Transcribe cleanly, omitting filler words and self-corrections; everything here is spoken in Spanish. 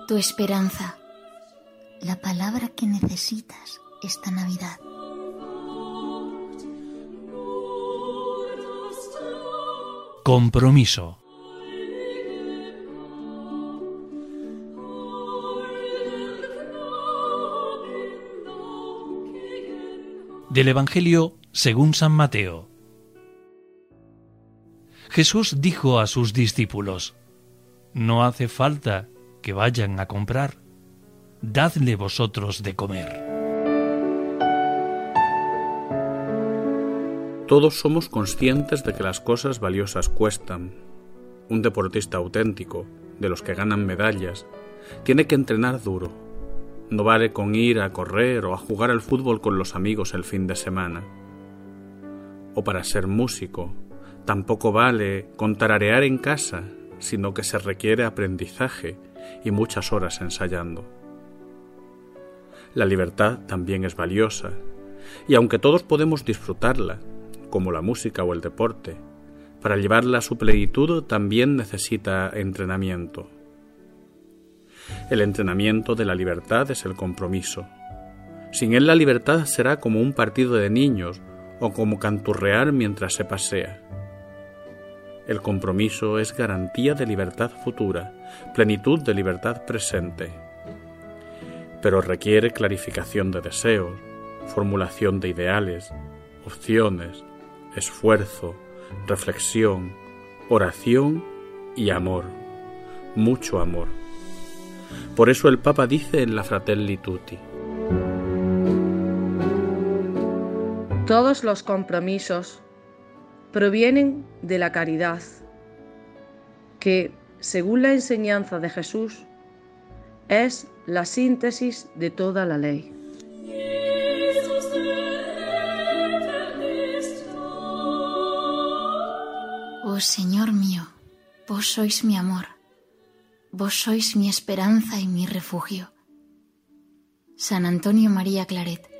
tu esperanza, la palabra que necesitas esta Navidad. Compromiso. Del Evangelio según San Mateo. Jesús dijo a sus discípulos: No hace falta que vayan a comprar, dadle vosotros de comer. Todos somos conscientes de que las cosas valiosas cuestan. Un deportista auténtico, de los que ganan medallas, tiene que entrenar duro. No vale con ir a correr o a jugar al fútbol con los amigos el fin de semana. O para ser músico, tampoco vale con tararear en casa, sino que se requiere aprendizaje y muchas horas ensayando. La libertad también es valiosa, y aunque todos podemos disfrutarla, como la música o el deporte, para llevarla a su plenitud también necesita entrenamiento. El entrenamiento de la libertad es el compromiso. Sin él la libertad será como un partido de niños o como canturrear mientras se pasea. El compromiso es garantía de libertad futura, plenitud de libertad presente. Pero requiere clarificación de deseos, formulación de ideales, opciones, esfuerzo, reflexión, oración y amor, mucho amor. Por eso el Papa dice en la Fratelli Tutti: todos los compromisos provienen de la caridad, que, según la enseñanza de Jesús, es la síntesis de toda la ley. Oh Señor mío, vos sois mi amor, vos sois mi esperanza y mi refugio. San Antonio María Claret.